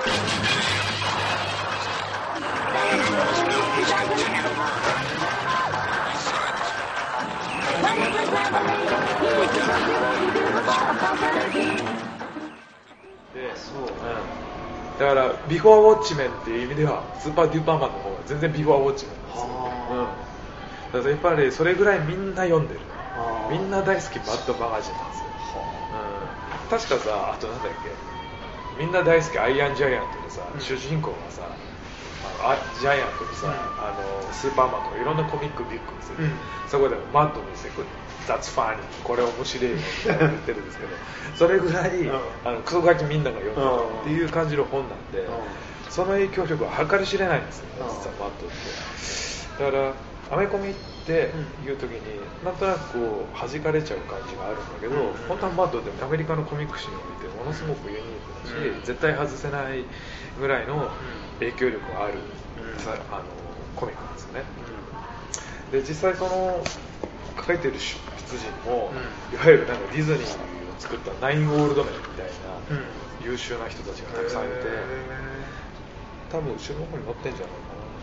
で、そう、だからビフォーウォッチメンっていう意味ではスーパーデューパーマンの方が全然ビフォーウォッチメンなんですよ。だからやっぱりそれぐらいみんな読んでる、みんな大好きバッドマガジンなんですよ。確かさ、あとなんだっけ、みんな大好きアイアンジャイアントでさ、主人公がさ、ジャイアントにさ、スーパーマンとかいろんなコミックビッグですよ、そこでマッドにしてくるThat's funny これ面白いよって言ってるんですけどそれぐらいクソガキみんなが読んでるっていう感じの本なんで、その影響力は計り知れないんですよね、実はマッドって。だからアメコミっていう時になんとなくこう弾かれちゃう感じがあるんだけど、本当はマッドってアメリカのコミック史においてものすごくユニークだし、絶対外せないぐらいの影響力がある、コミックなんですよね。で実際その書いてる出人も、いわゆるなんかディズニーを作ったナインゴールドメンみたいな優秀な人たちがたくさんいて、多分後ろの方に載ってんじゃない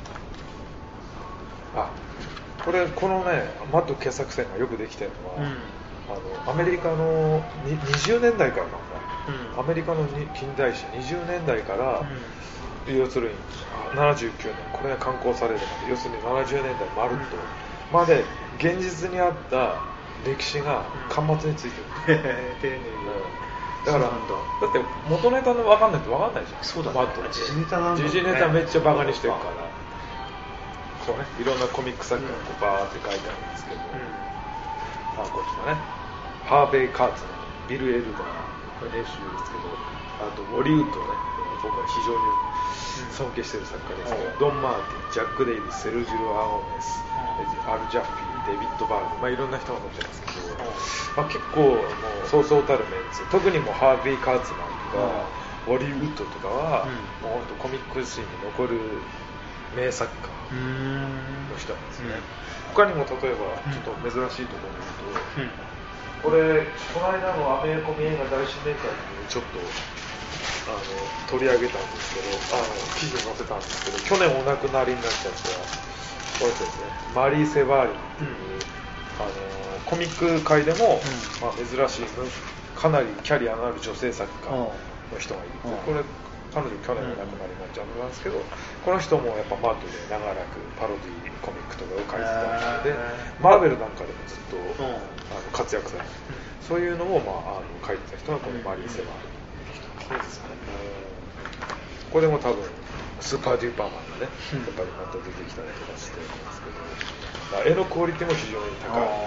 かな。このねマッド傑作選がよくできてるのは、アメリカの20年代からなんだ、アメリカの近代史20年代から、要するに79年これが刊行されるまで、要するに70年代まるっと、まで現実にあった歴史が巻末についてる、 丁寧に、 だからだって元ネタの分かんないと分かんないじゃん。 そうだね、 マッドって時事ネタなんだね、 時事ネタめっちゃバカにしてるから、そうね、いろんなコミック作家がこうバーって書いてあるんですけど、こっちのねハーベイ・カーツのビル・エルダー、これ編集ですけど、あとウォリウッドね、僕は非常に尊敬している作家ですけど、ドン・マーティン、ジャック・デイビス、セルジロ・アゴメス、アル・ジャッフィー、デビッド・バーグ、いろんな人が載ってますけど、結構もうそうそうたるメンツ、特にもうハーベイ・カーツマンとか、ウォリウッドとかは、もう本当コミック史に残る名作家の人なんですね。他にも例えばちょっと珍しいところに言うと、この間のアメコミ映画大新年会にちょっと取り上げたんですけど、記事に載せたんですけど、去年お亡くなりになっちゃったこれですね、マリー・セバーリンっていう、コミック界でも、珍しいかなりキャリアのある女性作家の人がいる。これ彼女去年お亡くなりになっちゃうんですけど、この人もやっぱマッドで長らくパロディコミックとかを書いてたので、マーベルなんかでもずっと活躍されて、そういうのを書いてた人がこのマリー・セバーリンですね。これも多分スーパーデューパーマンがね、やっぱりまた出てきたりとかしてるんですけど、絵のクオリティも非常に高い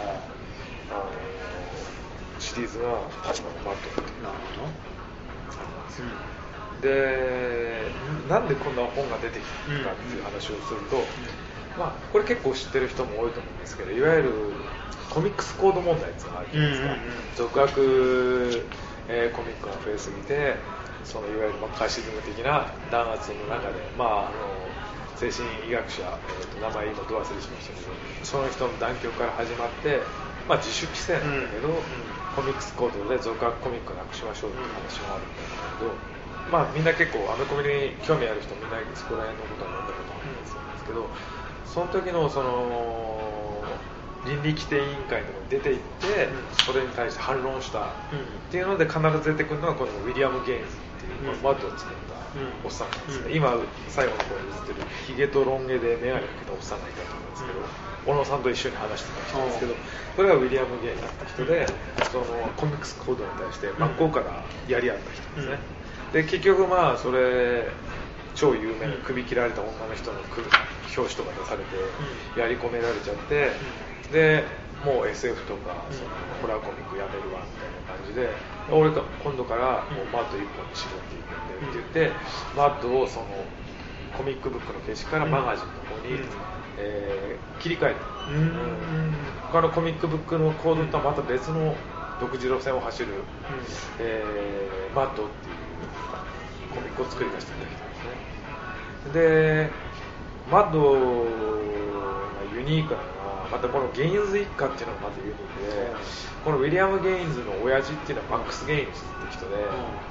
シリーズがマッドなるほど。 で、なんでこんな本が出てきたかっていう話をすると、これ結構知ってる人も多いと思うんですけど、いわゆるコミックスコード問題っていうのがあるじゃないですか。俗悪コミックが増えすぎて、そのいわゆるファシズム的な弾圧の中で、精神医学者、名前今ど忘れしましたけど、その人の団協から始まって、自主規制なんだけど、コミックスコードで俗悪コミックをなくしましょうっていう話があるんだけど、みんな結構アメコミに興味ある人みんなそこら辺のことは読んだことあるんですけど、その時のその倫理規定委員会のところに出て行って、それに対して反論したっていうので必ず出てくるのがこのウィリアム・ゲインズっていう、マッドを作ったおっさんなんですね。今最後の方に映ってるヒゲとロン毛で眼鏡をかけたおっさんがいたと思うんですけど、小野さんと一緒に話してた人ですけど、これがウィリアム・ゲインだった人で、そのコミックスコードに対して真っ向からやり合った人ですね。で結局それ超有名な首切られた女の人の表紙とか出されてやり込められちゃって、でもう SF とかそのホラーコミックやめるわみたいな感じで、俺が今度からもうマッド一本に絞っていくんでって言って、マッドをそのコミックブックの形式からマガジンの方に、切り替えた。他のコミックブックのコードとはまた別の独自路線を走る、マッドっていうコミックを作り出していただきたいですね。でマッドがユニークなのはまたこのゲインズ一家っていうのがまたユニークで、このウィリアム・ゲインズの親父っていうのはマックス・ゲインズって人で、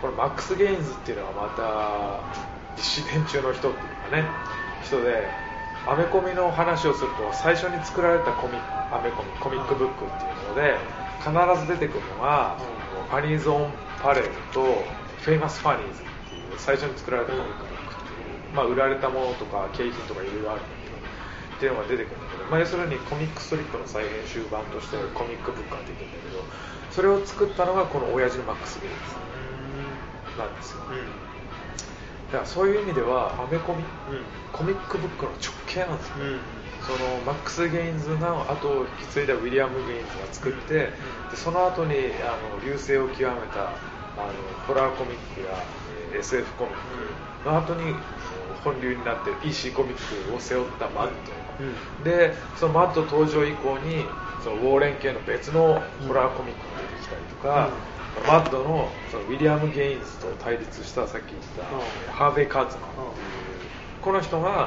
このマックス・ゲインズっていうのはまた実施伝中の人っていうかね人で、アメコミの話をすると最初に作られたコミックブックっていうので必ず出てくるのが、ファニーズ・オン・パレードとフェイマス・ファニーズっていう最初に作られたコミックブックっていう、売られたものとか景品とかいろいろあるんだけどっていうのが出てくるんだけど、要するにコミックストリップの再編集版としてコミックブックができるんだけど、それを作ったのがこの親父のマックス・ゲインズなんですよ。だからそういう意味ではアメコミ、コミックブックの直系なんですよ、そのマックス・ゲインズの後を引き継いだウィリアム・ゲインズが作って、でその後に隆盛を極めたホラーコミックや SF コミックの後に本流になって EC コミックを背負ったマッド、でそのマッド登場以降にそのウォーレン系の別のホラーコミックが出てきたりとか、マッドのそのウィリアム・ゲインズと対立したさっき言ったハーベイ・カーツマンっていうこの人が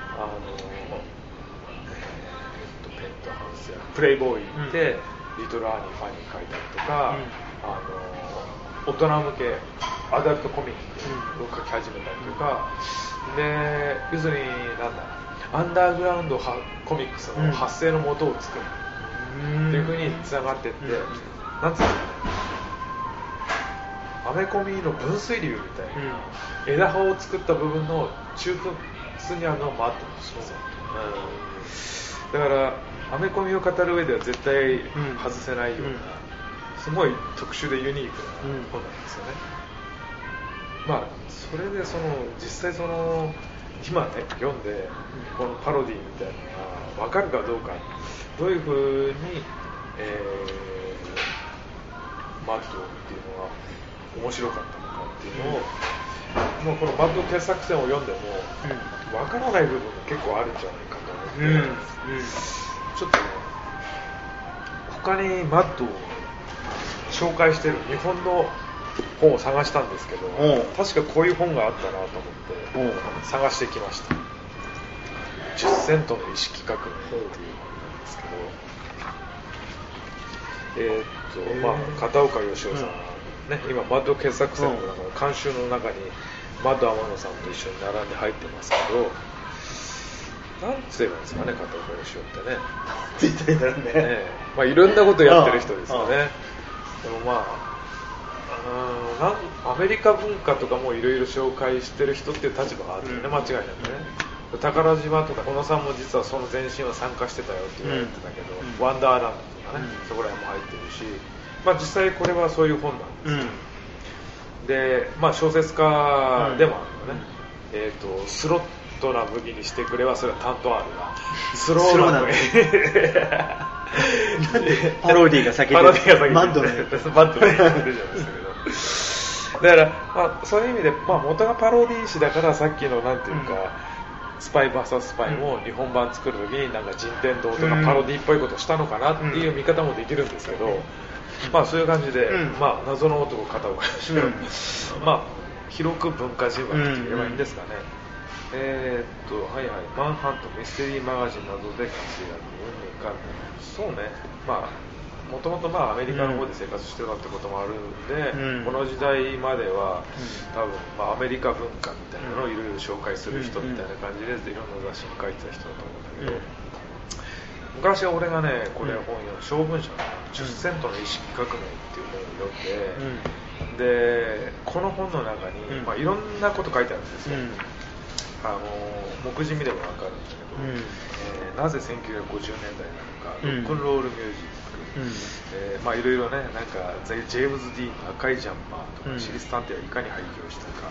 ペントハウスやプレイボーイ行って、リトル・アーニー・ファニー書いたりとか、大人向けアダルトコミックを書き始めたりとかで、要するにアンダーグラウンドコミックスの発生の元を作るっていう風につながっていって、なんつうのアメコミの分水流みたいな、枝葉を作った部分の中腹にあるのがマッドなんですよ、だからアメコミを語る上では絶対外せないような、すごい特殊でユニークな本なんですよね。それで実際今ね読んでこのパロディみたいなのが分かるかどうか、どういうふうに、マッドっていうのは面白かったのかっていうのを、もうこのマッド傑作選を読んでも分からない部分が結構あるんじゃないかと思って、ちょっとね他にマッドを紹介してる日本の本を探したんですけど、確かこういう本があったなと思って探してきました。10セントの意識革命っていう本なんですけど、片岡義雄さん、今マッド傑作選の監修の中にマッド天野さんと一緒に並んで入ってますけど、なんて言えばいいんですかね、片岡義雄ってね。 って言ったらいいんだろうね。 いろんなことやってる人ですよね。でもアメリカ文化とかもいろいろ紹介してる人っていう立場があるよね、間違いなくね。宝島とか小野さんも実はその前身は参加してたよって言われてたけど、ワンダーランドとかね、そこら辺も入ってるし、実際これはそういう本なんですよ、で、小説家でもあるのね、スロットな武器にしてくれはそれは担当あるがスローな武器なんでパロディが先でマッドの出ちゃうんですけど、だから、そういう意味で、元がパロディ誌だからさっきのなんていうか、スパイ VS スパイも日本版作る時になんか任天堂とかパロディっぽいことをしたのかなっていう見方もできるんですけど、そういう感じで、謎の男片岡義雄、広く文化人枠って言えばいいんですかね。マンハントミステリーマガジンなどで活躍、そうね、もともとアメリカの方で生活してたってこともあるんで、この時代までは多分、アメリカ文化みたいなのをいろいろ紹介する人みたいな感じでいろんな雑誌に書いてた人だと思うんだけど、昔は俺がねこれ本読む小文社の10セントの意識革命っていう本を読んで、でこの本の中に、いろんなこと書いてあるんですよ。目次見れば分かるんだけど、なぜ1950年代なのか、ロックンロールミュージック、いろいろね、なんかジェームズ・ディーンの赤いジャンパーとか、シリス探偵はイカに廃業したか、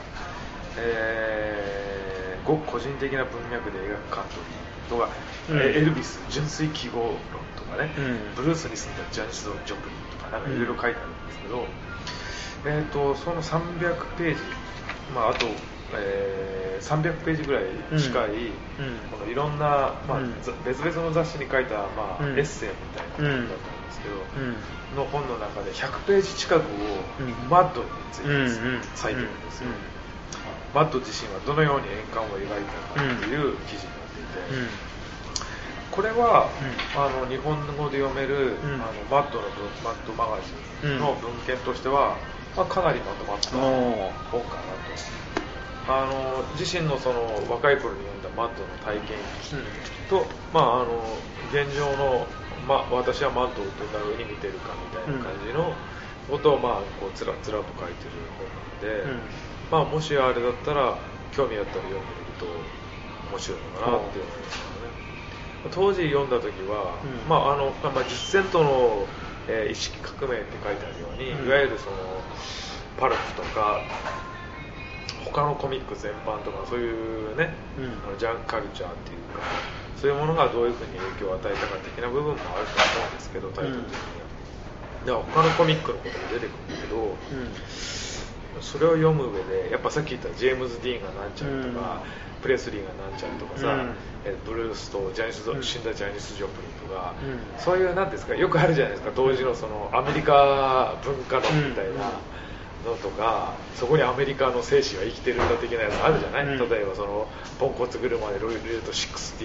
ごく個人的な文脈で描くカントリーとか、エルビス純粋記号論とかね、ブルースに住んだジャニス・ジョプリンとかなんかいろいろ書いてあるんですけど、その300ページ、あと300ページぐらい近い、このいろんな、別々の雑誌に書いた、エッセイみたいな本だったんですけど、の本の中で100ページ近くをマッドについて割いてるんですよ。マッド自身はどのように円環を描いたかっていう記事になっていて、これは、日本語で読める、マッドマガジンの文献としてはかなりまとまった本かなと。自身のその若い頃に読んだマッドの体験と、現状の、私はマッドをどんな風に見てるかみたいな感じのことをこうつらつらと書いてる本なので、もしあれだったら興味あったら読んでみると面白いのかなって思いますからね。当時読んだ時は、実践との、意識革命って書いてあるように、いわゆるそのパルプとか他のコミック全般とかそういうね、ジャンクカルチャーっていうかそういうものがどういうふうに影響を与えたか的な部分もあると思うんですけど、タイトル的には。他のコミックのことも出てくるんだけど、それを読む上でやっぱさっき言ったジェームズ・ディーンがなんちゃらとか、プレスリーがなんちゃらとかさ、ブルースと死んだジャニス・ジョプリンとか、そういうなんですか、よくあるじゃないですか、当時のそのアメリカ文化論みたいなのとか、そこにアメリカの精神は生きてるんだ的なやつあるじゃない、例えばそのポンコツ車でルート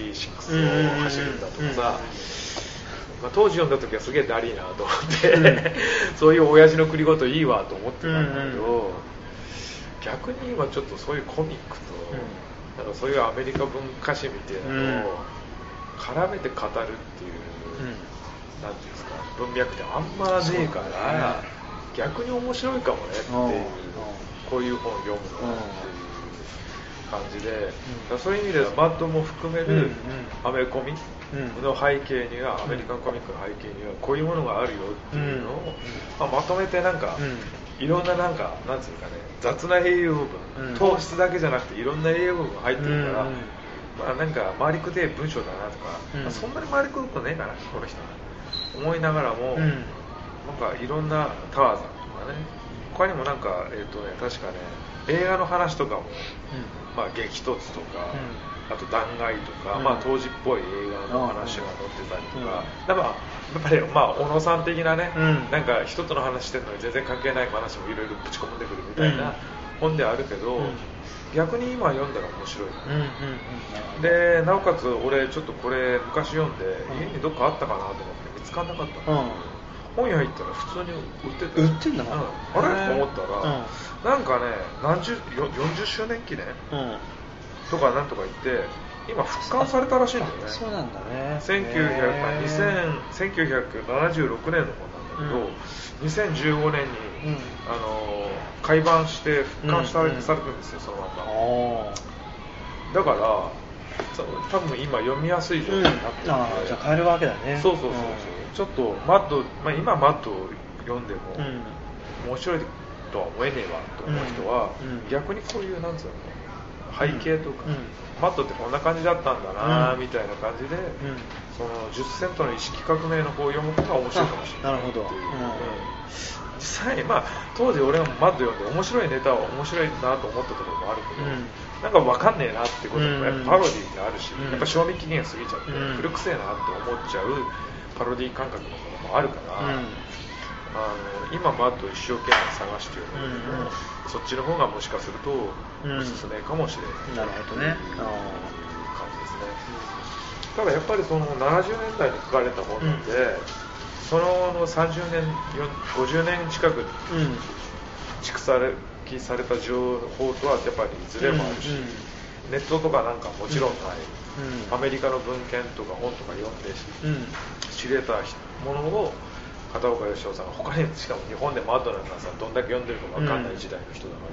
66を走るんだとかさ、当時読んだ時はすげえダリーなと思ってそういう親父の繰り事いいわと思ってたんだけど、逆に今ちょっとそういうコミックと、なんかそういうアメリカ文化史みたいなのを絡めて語るっていう、なんていうんですか、文脈ってあんまねえから、逆に面白いかもねっていう、こういう本を読むのっていう感じで、そういう意味でマッドも含めるアメコミの背景には、アメリカンコミックの背景にはこういうものがあるよっていうのを、まとめてなんか、いろんななんか、なんつうかね、雑な栄養部分、糖質だけじゃなくていろんな栄養部分が入ってるから、なんか回りくどい文章だなとか、そんなに回りくどくねえかなこの人思いながらも、なんかいろんなタワーさんとかね、他にもなんか確かね映画の話とかも、激突とか、あと弾劾とか、当時っぽい映画の話が載ってたりとか、やっぱり小野さん的なね、なんか人との話してるのに全然関係ない話もいろいろぶち込んでくるみたいな本であるけど、逆に今読んだら面白い、でなおかつ俺ちょっとこれ昔読んで、家にどっかあったかなと思って見つからなかったの、本屋行ったら普通に売ってんだな、あれと思ったら、なんかね40周年記念、とかなんとか言って今復刊されたらしいんだよね。 そうなんだね。 1976年の本なんだけど、2015年に、改版して復刊されるんですよ、そのまま。だから多分今読みやすい状態になってるんで、 じゃあ買えるわけだね。 そう、ちょっとマッド、今マッドを読んでも面白いとは思えねえわと思う人は、逆にこういうなんつうの背景とか、マッドってこんな感じだったんだなみたいな感じで、その10セントの意識革命の方を読む方が面白いかもしれないっていう。実際に当時俺もマッド読んで面白いネタは面白いなと思ったところもあるけど、なんか分かんねえなってこともやっぱパロディってあるし、やっぱ賞味期限過ぎちゃって古くせえなって思っちゃうパロディ感覚のものもあるから、今マッドを一生懸命探してるので、そっちの方がもしかするとおすすめかもしれない、 なるほどね、 感じですね。ただやっぱりその70年代に書かれた本なんで、その30年50年近く蓄積された情報とはやっぱりズレもあるし、ネットとかなんかもちろんない、アメリカの文献とか本とか読んで知れたものを片岡義雄さんが他にしかも日本でマッドなんかさどんだけ読んでるか分かんない時代の人だから、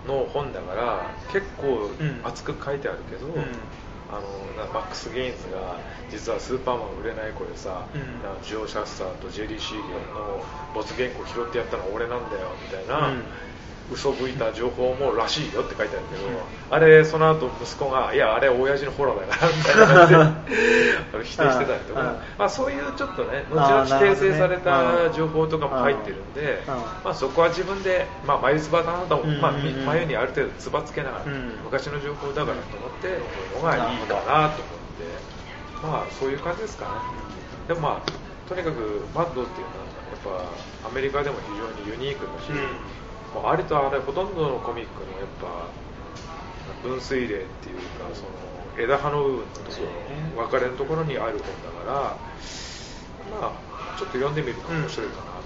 の本だから結構熱く書いてあるけど、マックス・ゲインズが実はスーパーマン売れない子でさ、ジョー・シャスターとジェリー・シーゲンの没原稿拾ってやったのは俺なんだよみたいな、嘘吹いた情報もらしいよって書いてあるけど、あれその後息子がいやあれ親父のフォローだからみたいな感じで否定してたりとか、そういうちょっとね後々訂正された情報とかも入ってるんで、そこは自分で眉唾だなと、眉にある程度つばつけながら、昔の情報だからと思ってのがいいかなと思って、そういう感じですかね。でもとにかくマッドっていうのはやっぱアメリカでも非常にユニークだし、ありとあらゆるほとんどのコミックのやっぱ分水嶺っていうかその枝葉の部分のところ、分かれるところにある本だから、ちょっと読んでみると面白いかなと。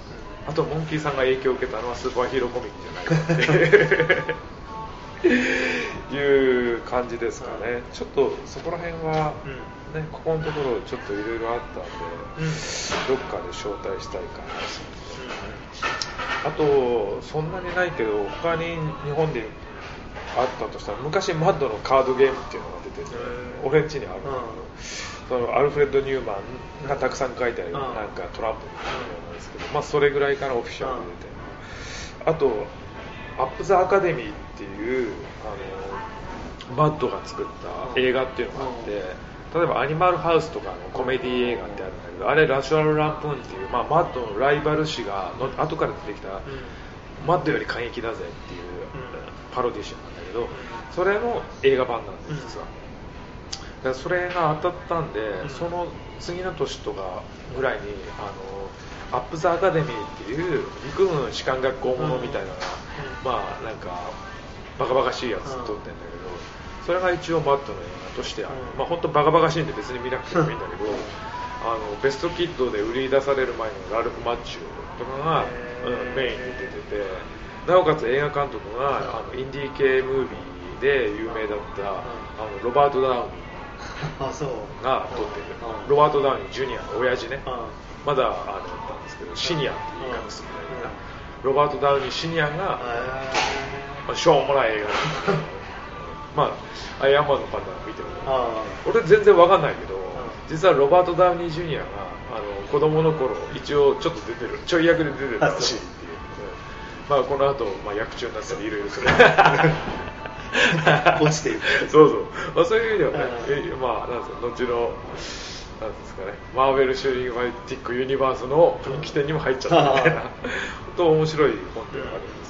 あとモンキーさんが影響を受けたのはスーパーヒーローコミックじゃないかっていう感じですかね。ちょっとそこら辺は、ね、ここのところちょっといろいろあったんで、どっかで招待したいかな。あとそんなにないけど他に日本であったとしたら、昔マッドのカードゲームっていうのが出てて、俺ん家にあるんだけど、そのアルフレッド・ニューマンがたくさん書いてあるなんかトランプみたいなのなんですけど、まあそれぐらいかな、オフィシャルで出て。あとアップ・ザ・アカデミーっていうマッドが作った映画っていうのがあって、例えばアニマルハウスとかのコメディ映画ってあるんだけど、あれラシュアル・ランプーンっていう、まあ、マッドのライバル誌が後から出てきた、マッドより過激だぜっていうパロディ誌なんだけど、それの映画版なんです実は。だからそれが当たったんで、その次の年とかぐらいにアップ・ザ・アカデミーっていう陸軍士官学校ものみたいなのが、まあなんかバカバカしいやつ撮ってんだけど、それが一応マッドの映画としてある。まあ本当バカバカしいんで別に見なくてもいいんだけど、ベストキッドで売り出される前のラルフ・マッチュとかが、メインに出てて、なおかつ映画監督がインディー系ムービーで有名だったロバート・ダウニーが撮ってる。ロバート・ダウニー・ジュニアの親父ね、まだだったんですけど、シニアって言い方するみたいな、ロバート・ダウニー・シニアが、しょうもない映画まあアイアンマンのパターン見てる俺全然わかんないけど、実はロバート・ダウニー・ジュニアが子供の頃一応ちょっと出てる、ちょい役で出てたらしいっていう、まあこの後、まあ、役中になったりいろいろする落ちているそうそう、まあ、そういう意味ではね、まあなんですか、後のなんですかね、マーベル・シュリング・マイティック・ユニバースの分岐点にも入っちゃったみたいな本当面白い本ではあるんです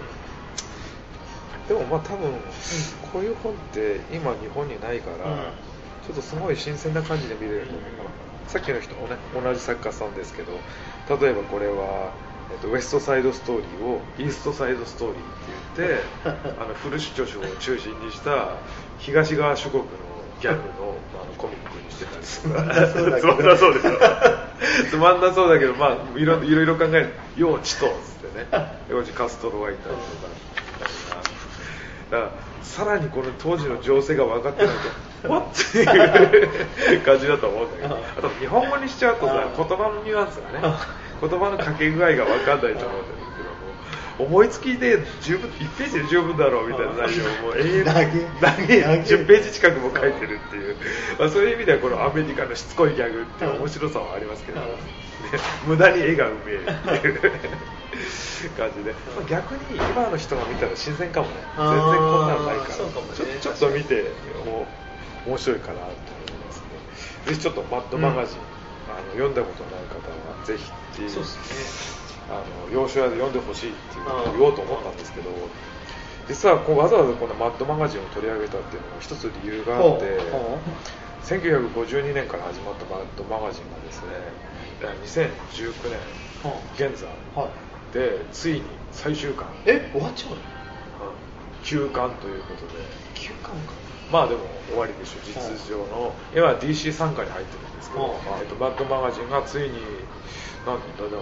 けど、でもまあ多分こういう本って今日本にないから、ちょっとすごい新鮮な感じで見れると思うから、さっきの人もね同じ作家さんですけど、例えばこれはウエストサイドストーリーをイーストサイドストーリーって言ってフルシュ女子を中心にした東側諸国のギャグのコミックにしてたりするつまんなそうでしょつまんなそうだけど、まあいろいろ考える、ヨーチとっつってね、ヨーチカストロがいたりとか、だからさらにこの当時の情勢が分かってないとわっっていう感じだと思うんだけど、あと日本語にしちゃうとさ、言葉のニュアンスがね、言葉のかけ具合が分かんないと思うんだけど、思いつきで十分1ページで十分だろうみたいな内容をもう永遠に10ページ近くも書いてるっていう、まあ、そういう意味ではこのアメリカのしつこいギャグって面白さはありますけど、無駄に絵がうめえっていう感じで、まあ、逆に今の人が見たら新鮮かもね、全然こんなのないから、ちょっと見て面白いかなと思いますね。ぜひちょっとマッドマガジン、読んだことない方はぜひっていう、洋書屋で読んでほしいっていうことを言おうと思ったんですけど、実はわざわざこのマッドマガジンを取り上げたっていうのも一つ理由があって、1952年から始まったマッドマガジンがですね、2019年現在でついに最終巻、 終わっちゃうの 9巻ということで、 9巻か、 まあでも終わりでしょ、実上の今 DC 傘下に入ってるんですけど、マッドマガジンがついになんだから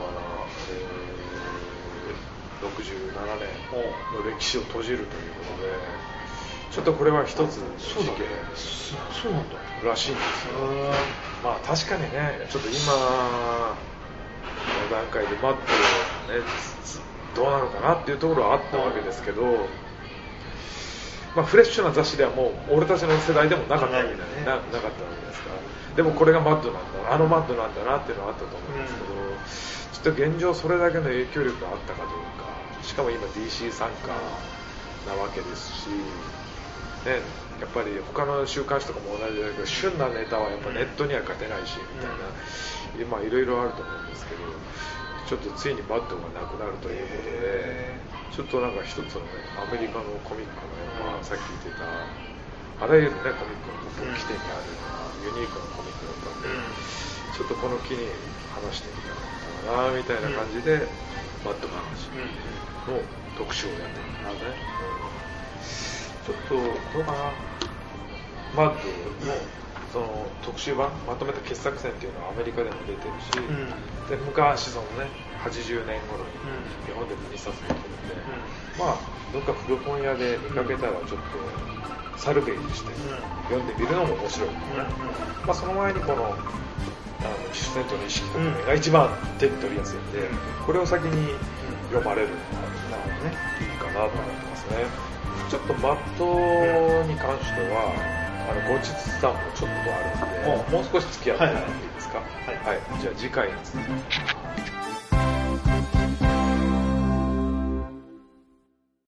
67年の歴史を閉じるということで、ちょっとこれは一つ事件そうなんだらしいんですよ。まあ確かにね、ちょっと今の段階でマッドねどうなのかなっていうところはあったわけですけど、まあ、フレッシュな雑誌ではもう俺たちの世代でもなかったわけじゃない、なかったわけですから、でもこれがマッドなんだ、マッドなんだなっていうのはあったと思うんですけど、ちょっと現状それだけの影響力があったかどうか、しかも今 DC 参加なわけですし、ね、やっぱり他の週刊誌とかも同じだけど、旬なネタはやっぱネットには勝てないしみたいな、今いろいろあると思うんですけど、ちょっとついにマッドがなくなるということで、ちょっとなんか一つのね、アメリカのコミックの、まあ、さっき言ってたあらゆるねコミックの分岐点にあるようなユニークなコミックだったんで、ちょっとこの機に話してみたかったなみたいな感じで、マッドマガジンの特集をやってみたんですね。ちょっとどうかな、マッドのその特集版まとめた傑作選っていうのはアメリカでも出てるし、で昔そのね80年頃に日本でも2冊出てるんで、まあどっか古本屋で見かけたらちょっとサルベージして読んでみるのも面白いですね。まあその前にこの主戦闘の意識とかが一番手に取りやすいんで、これを先に読まれるのがねいいかなと思ってますね。ちょっとマットに関しては後日談もちょっとあるので、もう少し付き合ってもらっていいですか。はい、じゃあ次回に続きます。